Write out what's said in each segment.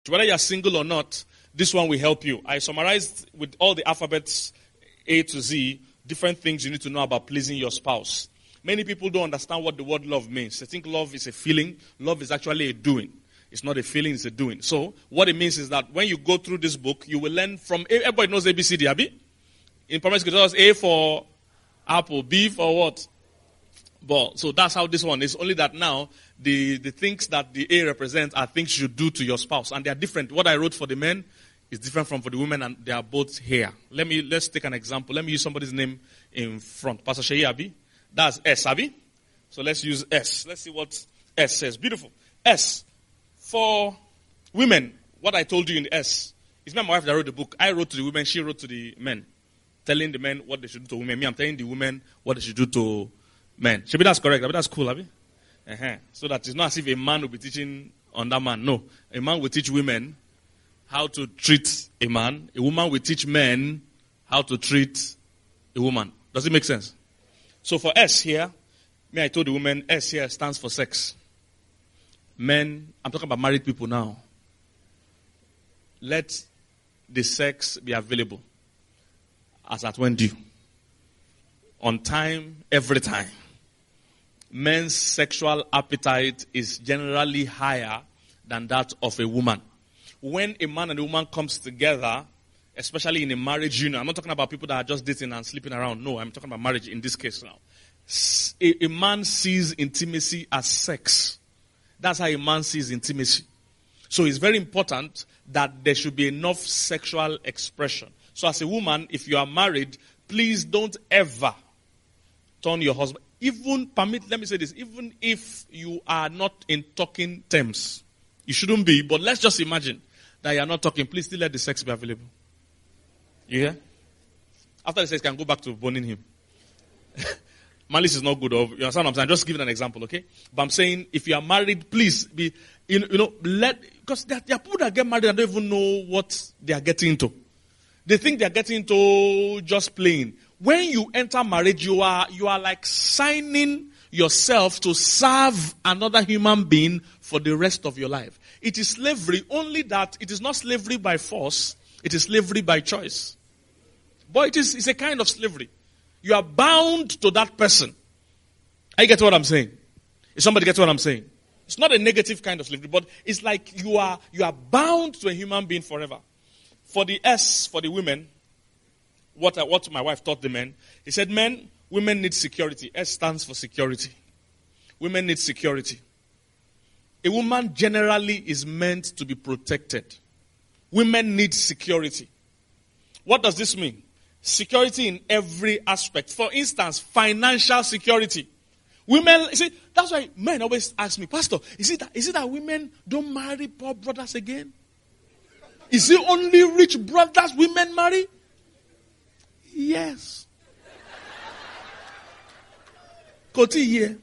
Whether you are single or not, this one will help you. I summarized with all the alphabets A to Z, different things you need to know about pleasing your spouse. Many people don't understand what the word love means. They think love is a feeling. Love is actually a doing. It's not a feeling, it's a doing. So, what it means is that when you go through this book, you will learn from, everybody knows ABCD, Abi? In primary school, it was A for apple, B for what? Ball. So that's how this one is. Only that now, the things that the A represents are things you do to your spouse. And they are different. What I wrote for the men is different from for the women, and they are both here. Let's take an example. Let me use somebody's name in front. Pastor Sheyi Abi. That's S, Abi. So let's use S. Let's see what S says. Beautiful. S. For women, what I told you in S, it's not my wife that wrote the book. I wrote to the women, she wrote to the men. Telling the men what they should do to women. Me, I'm telling the women what they should do to men. Maybe that's correct. Maybe that's cool, Abi. So that it's not as if a man will be teaching on that man. No. A man will teach women how to treat a man. A woman will teach men how to treat a woman. Does it make sense? So for S here, I told the women, S here stands for sex. Men, I'm talking about married people now. Let the sex be available as at when due. On time, every time. Men's sexual appetite is generally higher than that of a woman. When a man and a woman comes together, especially in a marriage union, I'm not talking about people that are just dating and sleeping around. No, I'm talking about marriage in this case now. A man sees intimacy as sex. That's how a man sees intimacy. So it's very important that there should be enough sexual expression. So as a woman, if you are married, please don't ever turn your husband. Let me say this, even if you are not in talking terms, you shouldn't be, but let's just imagine that you are not talking. Please still let the sex be available. You hear? After the sex, can go back to boning him. Malice is not good. You understand what I'm saying? I'm just giving an example, okay? But I'm saying, if you are married, please be, because there are people that get married and don't even know what they are getting into. They think they are getting into just playing. When you enter marriage, you are like signing yourself to serve another human being for the rest of your life. It is slavery, only that it is not slavery by force, it is slavery by choice. But it's a kind of slavery. You are bound to that person. I get what I'm saying. If somebody gets what I'm saying. It's not a negative kind of slavery, but it's like you are bound to a human being forever. For the S, for the women, what my wife taught the men, he said, women need security. S stands for security. Women need security. A woman generally is meant to be protected. Women need security. What does this mean? Security in every aspect. For instance, financial security. Women, that's why men always ask me, Pastor, is it that women don't marry poor brothers again? Is it only rich brothers women marry? Yes. Koti here.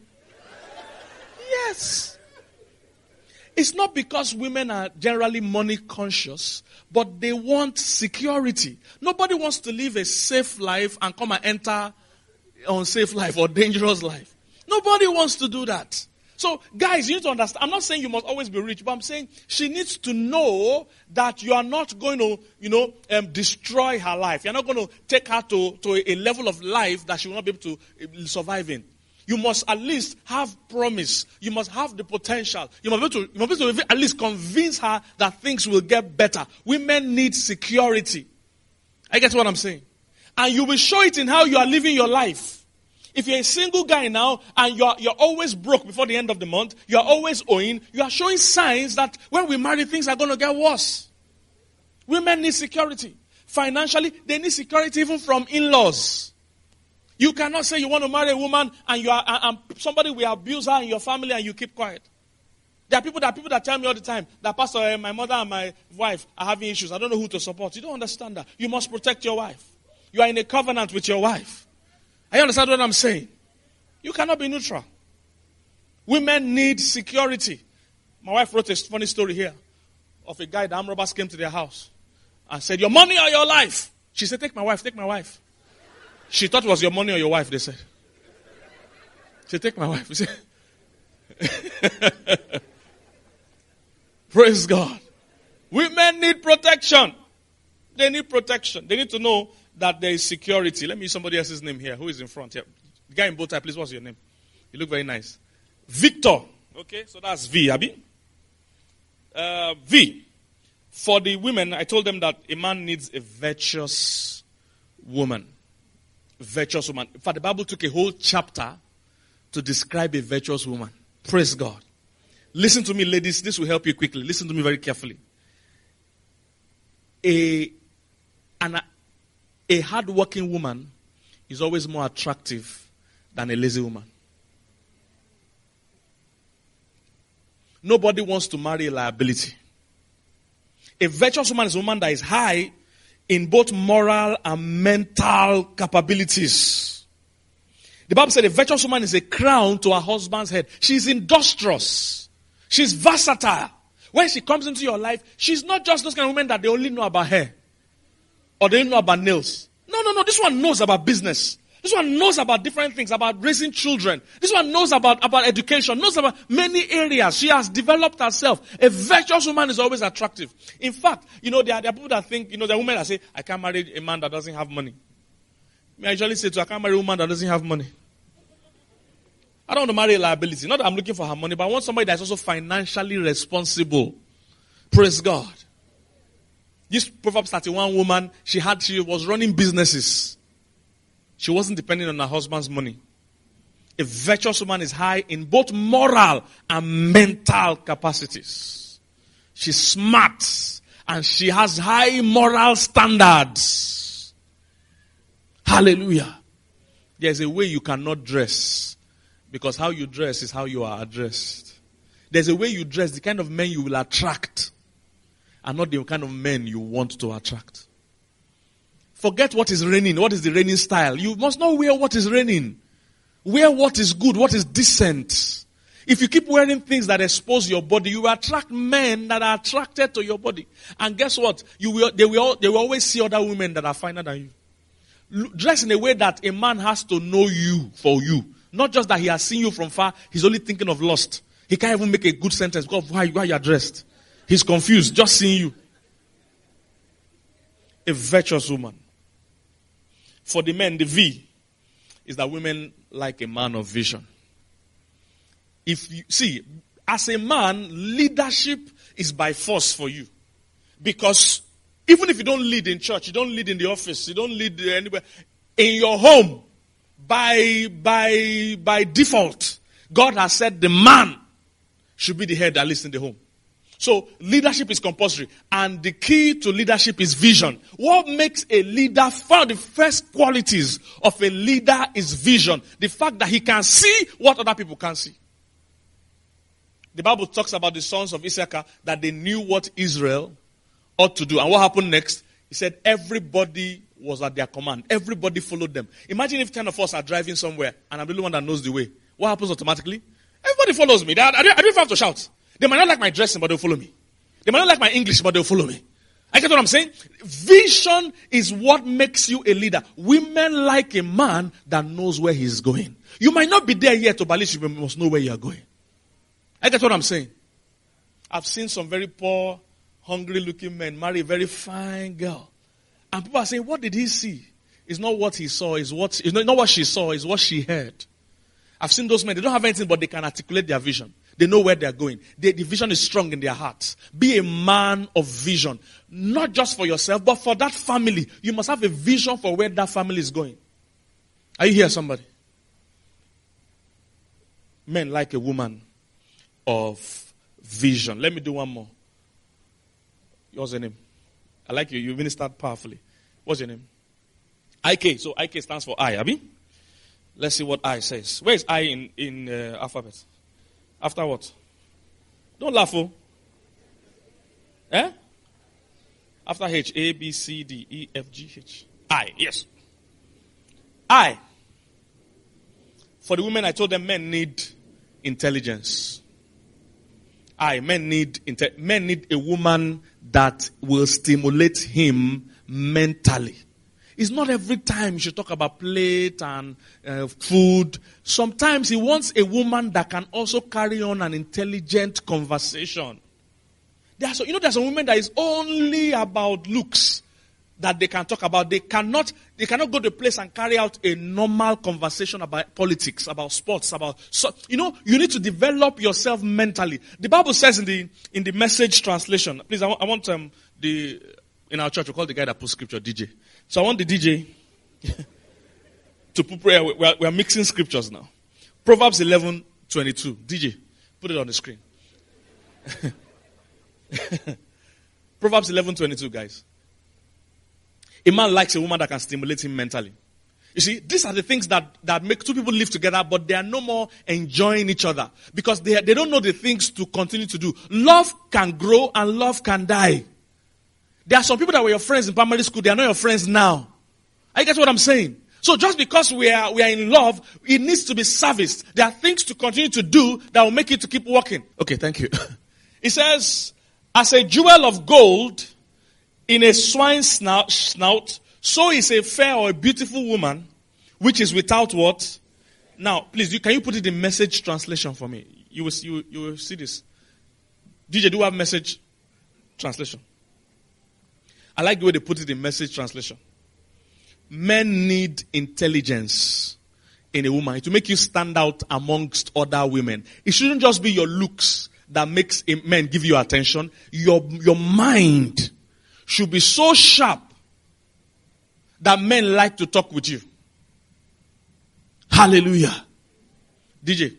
Yes. It's not because women are generally money conscious, but they want security. Nobody wants to live a safe life and come and enter unsafe life or dangerous life. Nobody wants to do that. So, guys, you need to understand. I'm not saying you must always be rich, but I'm saying she needs to know that you are not going to, destroy her life. You're not going to take her to a level of life that she will not be able to survive in. You must at least have promise. You must have the potential. You must be able to at least convince her that things will get better. Women need security. I get what I'm saying. And you will show it in how you are living your life. If you're a single guy now and you're always broke before the end of the month, you're always owing, you are showing signs that when we marry, things are going to get worse. Women need security. Financially, they need security even from in-laws. You cannot say you want to marry a woman and somebody will abuse her in your family and you keep quiet. There are people that tell me all the time that, Pastor, my mother and my wife are having issues. I don't know who to support. You don't understand that. You must protect your wife. You are in a covenant with your wife. I understand what I'm saying. You cannot be neutral. Women need security. My wife wrote a funny story here of a guy, the armed robbers came to their house and said, your money or your life? She said, take my wife, take my wife. She thought it was your money or your wife, they said. She said, take my wife. He said, praise God. Women need protection. They need protection. They need to know that there is security. Let me use somebody else's name here. Who is in front here? The guy in bow tie, please, what's your name? You look very nice. Victor. Okay, so that's V, Abi. V. For the women, I told them that a man needs a virtuous woman. Virtuous woman. In fact, the Bible took a whole chapter to describe a virtuous woman. Praise God. Listen to me, ladies. This will help you quickly. Listen to me very carefully. A hard-working woman is always more attractive than a lazy woman. Nobody wants to marry a liability. A virtuous woman is a woman that is high in both moral and mental capabilities. The Bible said a virtuous woman is a crown to her husband's head. She's industrious. She's versatile. When she comes into your life, she's not just those kind of women that they only know about hair. Or they only know about nails. No. This one knows about business. This one knows about different things, about raising children. This one knows about education, knows about many areas. She has developed herself. A virtuous woman is always attractive. In fact, there are people that think, there are women that say, I can't marry a man that doesn't have money. I usually say I can't marry a woman that doesn't have money. I don't want to marry a liability. Not that I'm looking for her money, but I want somebody that's also financially responsible. Praise God. This Proverbs 31 woman, she was running businesses. She wasn't depending on her husband's money. A virtuous woman is high in both moral and mental capacities. She's smart and she has high moral standards. Hallelujah. There's a way you cannot dress because how you dress is how you are addressed. There's a way you dress, the kind of men you will attract and not the kind of men you want to attract. Forget what is reigning. What is the reigning style? You must not wear what is reigning. Wear what is good, what is decent. If you keep wearing things that expose your body, you will attract men that are attracted to your body. And guess what? They will always see other women that are finer than you. Dress in a way that a man has to know you for you. Not just that he has seen you from far, he's only thinking of lust. He can't even make a good sentence because of how you are dressed. He's confused just seeing you. A virtuous woman. For the men, the V is that women like a man of vision. If you see, as a man, leadership is by force for you. Because even if you don't lead in church, you don't lead in the office, you don't lead anywhere, in your home, by default, God has said the man should be the head that leads in the home. So leadership is compulsory. And the key to leadership is vision. What makes a leader, one of the first qualities of a leader is vision. The fact that he can see what other people can't see. The Bible talks about the sons of Issachar that they knew what Israel ought to do. And what happened next? He said everybody was at their command. Everybody followed them. Imagine if 10 of us are driving somewhere and I'm the only one that knows the way. What happens automatically? Everybody follows me. I don't even have to shout. They might not like my dressing, but they'll follow me. They might not like my English, but they'll follow me. I get what I'm saying? Vision is what makes you a leader. Women like a man that knows where he's going. You might not be there yet, but at least you must know where you are going. I get what I'm saying? I've seen some very poor, hungry-looking men marry a very fine girl. And people are saying, what did he see? It's not what he saw, it's not what she saw, it's what she heard. I've seen those men, they don't have anything, but they can articulate their vision. They know where they're going. The vision is strong in their hearts. Be a man of vision. Not just for yourself, but for that family. You must have a vision for where that family is going. Are you here, somebody? Men like a woman of vision. Let me do one more. What's your name? I like you. You ministered powerfully. What's your name? IK. So IK stands for I, Abi? Let's see what I says. Where is I in alphabet? After what? Don't laugh, oh. Eh? After H, A, B, C, D, E, F, G, H. I, yes. I. For the women, I told them men need intelligence. Men need a woman that will stimulate him mentally. It's not every time you should talk about plate and food. Sometimes he wants a woman that can also carry on an intelligent conversation. There's some women that is only about looks that they can talk about. They cannot go to a place and carry out a normal conversation about politics, about sports, you need to develop yourself mentally. The Bible says in the Message translation, please, I want in our church we call the guy that puts scripture DJ. So I want the DJ to put prayer. We are mixing scriptures now. Proverbs 11:22. DJ, put it on the screen. Proverbs 11:22, guys. A man likes a woman that can stimulate him mentally. You see, these are the things that make two people live together, but they are no more enjoying each other because they don't know the things to continue to do. Love can grow and love can die. There are some people that were your friends in primary school, they are not your friends now. I get what I'm saying. So just because we are in love, it needs to be serviced. There are things to continue to do that will make it to keep working. Okay, thank you. It says, as a jewel of gold in a swine's snout, so is a fair or a beautiful woman, which is without what? Now, please, can you put it in Message translation for me? You will see this. DJ, do you have Message translation? I like the way they put it in Message translation. Men need intelligence in a woman to make you stand out amongst other women. It shouldn't just be your looks that makes men give you attention. Your mind should be so sharp that men like to talk with you. Hallelujah. DJ.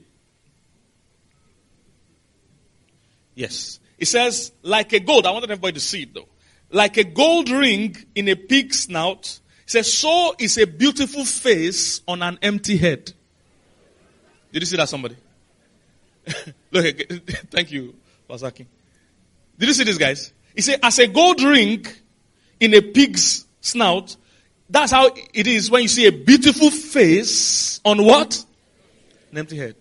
Yes. It says, like a gold. I wanted everybody to see it though. Like a gold ring in a pig's snout. It says, so is a beautiful face on an empty head. Did you see that, somebody? Look, thank you, Pastor King. Did you see this, guys? He said, as a gold ring in a pig's snout, that's how it is when you see a beautiful face on what? An empty head.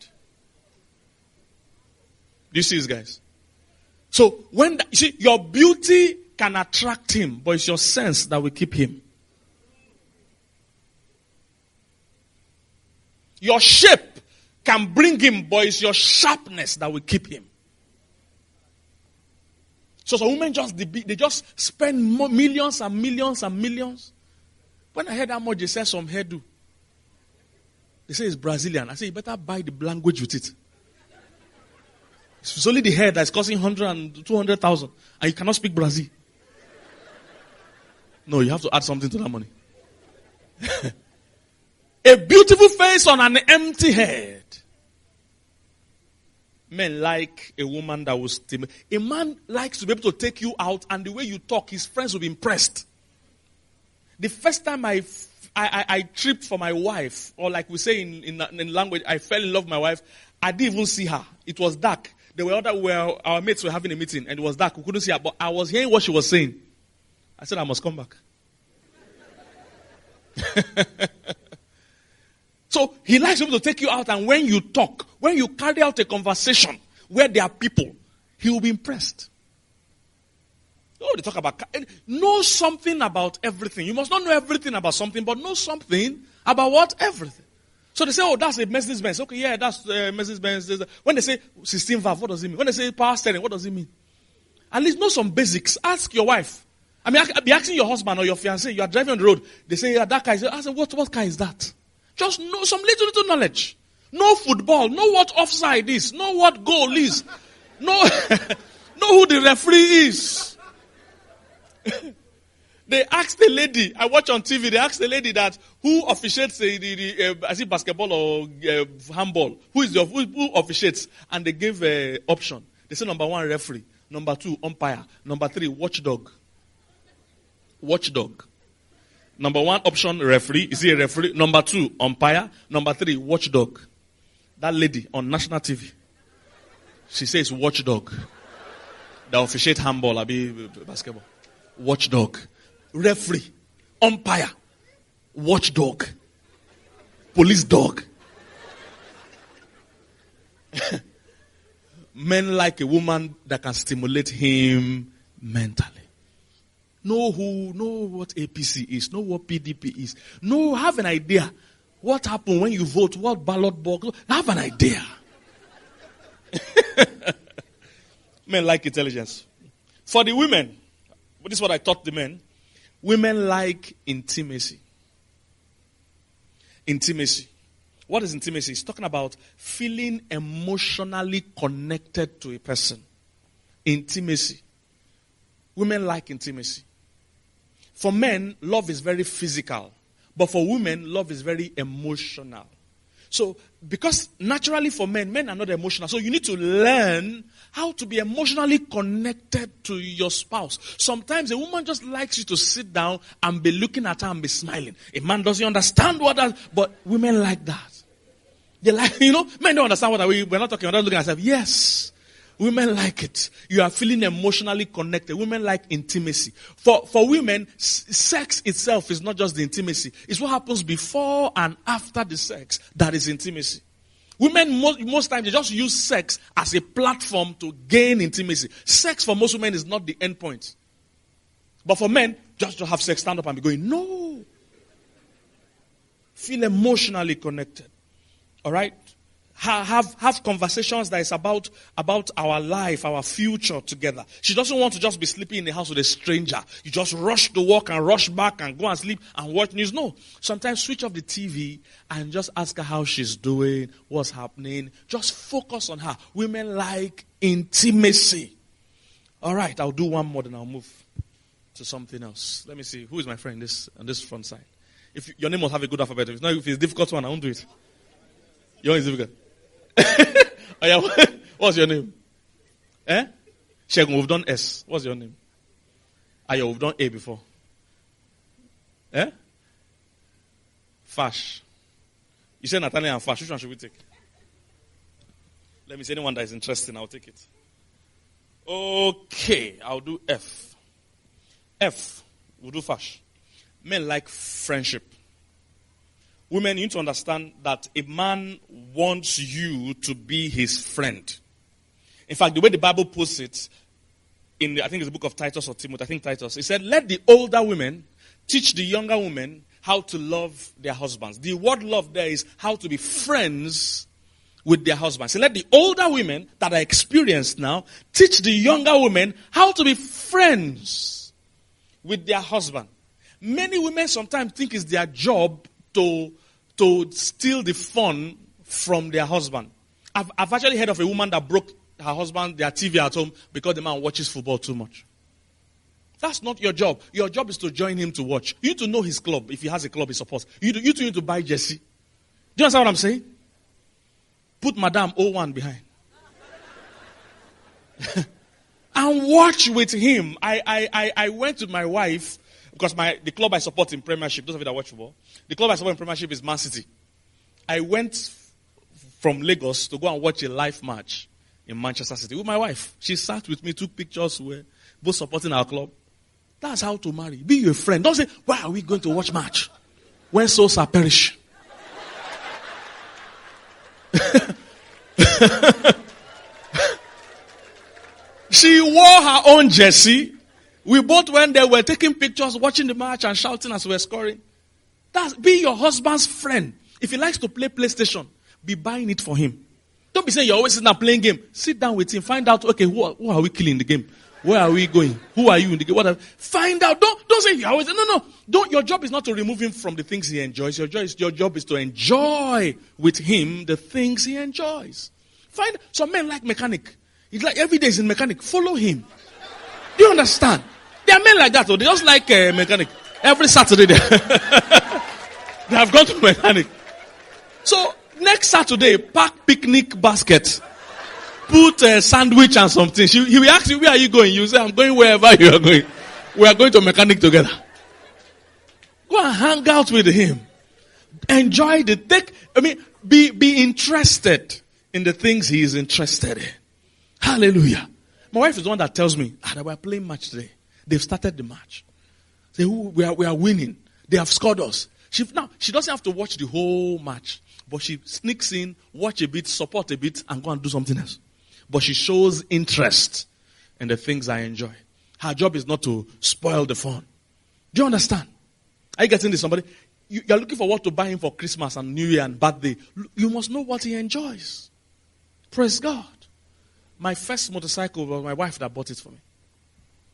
Do you see this, guys? So, you see, your beauty can attract him, but it's your sense that will keep him. Your shape can bring him, but it's your sharpness that will keep him. So some women they just spend millions and millions and millions. When I heard how much they sell some hairdo, they say it's Brazilian. I say you better buy the language with it. It's only the hair that's costing 100 and 200,000, and you cannot speak Brazil. No, you have to add something to that money. A beautiful face on an empty head. Men like a woman that will stimulate. A man likes to be able to take you out, and the way you talk, his friends will be impressed. The first time I tripped for my wife, or like we say in language, I fell in love with my wife, I didn't even see her. It was dark. Our mates were having a meeting, and it was dark. We couldn't see her, but I was hearing what she was saying. I said, I must come back. So he likes people to take you out, and when you talk, when you carry out a conversation where there are people, he will be impressed. Oh, they talk about, know something about everything. You must not know everything about something, but know something about what? Everything. So they say, oh, that's a Mercedes-Benz. Okay, yeah, that's Mercedes-Benz. When they say 16 valve, what does it mean? When they say power steering, what does it mean? At least know some basics. Ask your wife. I mean, be asking your husband or your fiancé. You are driving on the road. They say, yeah, that car is. I say, what car is that? Just know some little knowledge. Know football. Know what offside is. Know what goal is. Know who the referee is. They asked the lady, I watch on TV, they asked the lady that who officiates the basketball or handball? Who officiates? And they gave an option. They said number 1, referee. Number 2, umpire. Number 3, watchdog. Watchdog. Number 1 option, referee. Is he a referee? Number 2, umpire. Number 3, watchdog. That lady on national TV, she says watchdog. They officiate handball, basketball. Watchdog. Referee. Umpire. Watchdog. Police dog. Men like a woman that can stimulate him mentally. Know what APC is. Know what PDP is. Have an idea. What happened when you vote? What ballot box? Have an idea. Men like intelligence. For the women, this is what I taught the men. Women like intimacy. Intimacy. What is intimacy? It's talking about feeling emotionally connected to a person. Intimacy. Women like intimacy. For men, love is very physical. But for women, love is very emotional. So, because naturally for men are not emotional. So you need to learn how to be emotionally connected to your spouse. Sometimes a woman just likes you to sit down and be looking at her and be smiling. A man doesn't understand what that, but women like that. They like, men don't understand what we're not talking, we're not looking at ourselves. Yes. Women like it. You are feeling emotionally connected. Women like intimacy. For women, sex itself is not just the intimacy. It's what happens before and after the sex that is intimacy. Women, most times, they just use sex as a platform to gain intimacy. Sex for most women is not the end point. But for men, just to have sex, stand up and be going, no. Feel emotionally connected. All right? Have conversations that is about our life, our future together. She doesn't want to just be sleeping in the house with a stranger. You just rush to work and rush back and go and sleep and watch news. No. Sometimes switch off the TV and just ask her how she's doing, what's happening. Just focus on her. Women like intimacy. All right, I'll do one more, then I'll move to something else. Let me see. Who is my friend on this front side? If your name will have a good alphabet. If it's a difficult one, I won't do it. Your name is difficult. Oh, yeah. What's your name? Shegun, we've done S. What's your name? Ayo, we've done A before. Fash. You said Nathaniel and Fash. Which one should we take? Let me see anyone that is interesting. I'll take it. Okay, I'll do F. F. We'll do Fash. Men like friendship. Women, you need to understand that a man wants you to be his friend. In fact, the way the Bible puts it, I think it's the book of Titus or Timothy, I think Titus, it said, let the older women teach the younger women how to love their husbands. The word love there is how to be friends with their husbands. So let the older women that are experienced now teach the younger women how to be friends with their husband. Many women sometimes think it's their job to steal the fun from their husband. I've actually heard of a woman that broke her husband their TV at home because the man watches football too much. That's not your job. Your job is to join him to watch. You need to know his club, if he has a club he supports. You need to buy jersey. Do you understand what I'm saying? Put Madame 01 behind. And watch with him. I went with my wife. Because the club I support in Premiership, those of you that watch football, the club I support in Premiership is Man City. I went from Lagos to go and watch a live match in Manchester City with my wife. She sat with me, took pictures, we're both supporting our club. That's how to marry. Be your friend. Don't say, why are we going to watch match when souls are perish? She wore her own jersey. We both went there, we're taking pictures, watching the match and shouting as we're scoring. Be your husband's friend. If he likes to play PlayStation, be buying it for him. Don't be saying you're always sitting there playing game. Sit down with him, find out, okay, who are we killing in the game? Where are we going? Who are you in the game? Whatever. Find out. Don't say you're always, no. Your job is not to remove him from the things he enjoys. Your job is to enjoy with him the things he enjoys. Some men like mechanic. It's like every day he's in mechanic. Follow him. Do you understand? There are men like that, though. They just like a mechanic. Every Saturday they have gone to mechanic. So, next Saturday, pack picnic basket. Put a sandwich and something. He will ask you, where are you going? You say, I'm going wherever you are going. We are going to mechanic together. Go and hang out with him. Enjoy be interested in the things he is interested in. Hallelujah. My wife is the one that tells me, that we're playing match today. They've started the match. Say, we are winning. They have scored us. She doesn't have to watch the whole match. But she sneaks in, watch a bit, support a bit, and go and do something else. But she shows interest in the things I enjoy. Her job is not to spoil the fun. Do you understand? Are you getting this? Somebody? You're looking for what to buy him for Christmas and New Year and birthday. You must know what he enjoys. Praise God. My first motorcycle was my wife that bought it for me.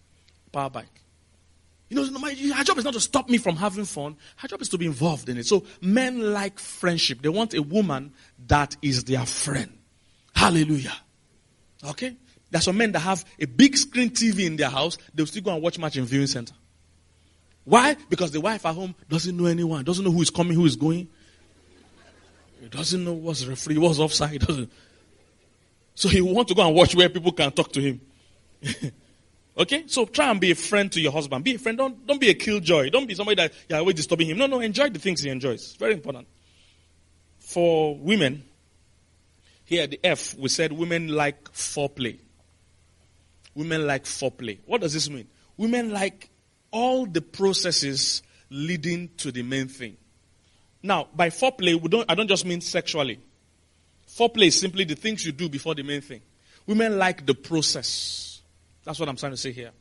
power bike. You know, her job is not to stop me from having fun. Her job is to be involved in it. So men like friendship. They want a woman that is their friend. Hallelujah. Okay? There's some men that have a big screen TV in their house. They'll still go and watch match in viewing center. Why? Because the wife at home doesn't know anyone. Doesn't know who is coming, who is going. He doesn't know what's referee, what's offside. So he wants to go and watch where people can talk to him. Okay? So try and be a friend to your husband. Be a friend. Don't be a killjoy. Don't be somebody that you're always disturbing him. No, enjoy the things he enjoys. It's very important. For women, here the F, we said women like foreplay. Women like foreplay. What does this mean? Women like all the processes leading to the main thing. Now, by foreplay, I don't just mean sexually. Foreplay is simply the things you do before the main thing. Women like the process. That's what I'm trying to say here.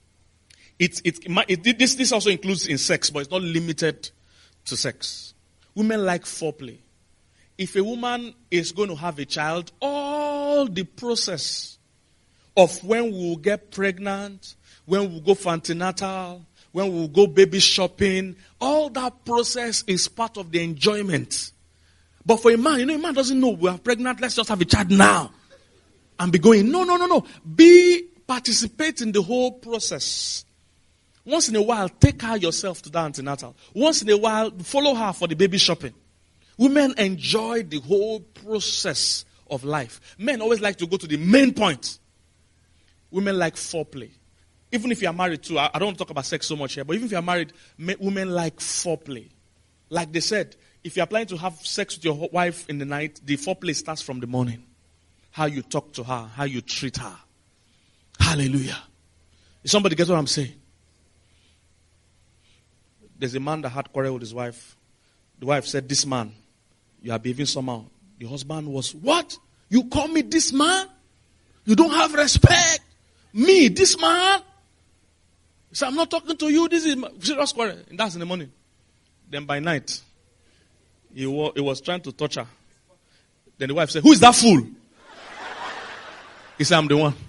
This also includes in sex, but it's not limited to sex. Women like foreplay. If a woman is going to have a child, all the process of when we'll get pregnant, when we'll go for antenatal, when we'll go baby shopping, all that process is part of the enjoyment. But for a man, a man doesn't know we are pregnant, let's just have a child now and be going. No. Participate in the whole process. Once in a while, take her yourself to the antenatal. Once in a while, follow her for the baby shopping. Women enjoy the whole process of life. Men always like to go to the main point. Women like foreplay. Even if you are married too, I don't want to talk about sex so much here, but even if you are married, women like foreplay. Like they said, if you are planning to have sex with your wife in the night, the foreplay starts from the morning. How you talk to her, how you treat her. Hallelujah. Is somebody get what I'm saying? There's a man that had quarrel with his wife. The wife said, "This man, you are behaving somehow." The husband was, "What? You call me this man? You don't have respect. Me, this man?" He said, "I'm not talking to you. This is serious quarrel." And that's in the morning. Then by night, he was trying to touch her. Then the wife said, "Who is that fool?" He said, "I'm the one."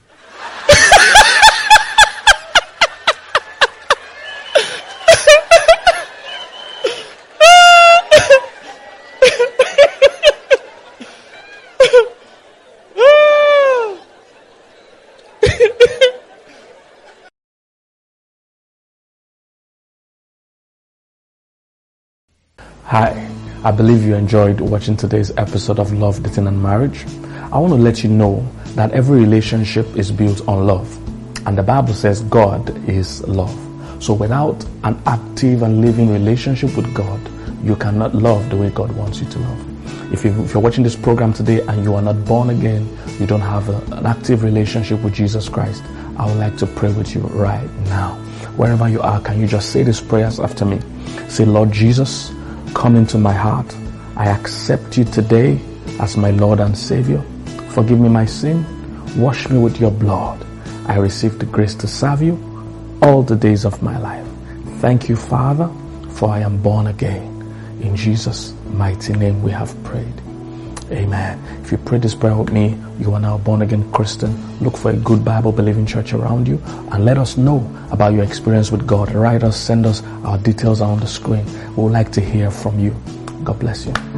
Hi, I believe you enjoyed watching today's episode of Love, Dating and Marriage. I want to let you know that every relationship is built on love. And the Bible says God is love. So without an active and living relationship with God, you cannot love the way God wants you to love. If you're watching this program today and you are not born again, you don't have an active relationship with Jesus Christ, I would like to pray with you right now. Wherever you are, can you just say these prayers after me? Say, "Lord Jesus, come into my heart. I accept you today as my Lord and Savior. Forgive me my sin. Wash me with your blood. I receive the grace to serve you all the days of my life. Thank you, Father, for I am born again. In Jesus' mighty name we have prayed. Amen. If you pray this prayer with me, you are now born again Christian. Look for a good Bible-believing church around you and let us know about your experience with God. Write us, send us. Our details are on the screen. We would like to hear from you. God bless you.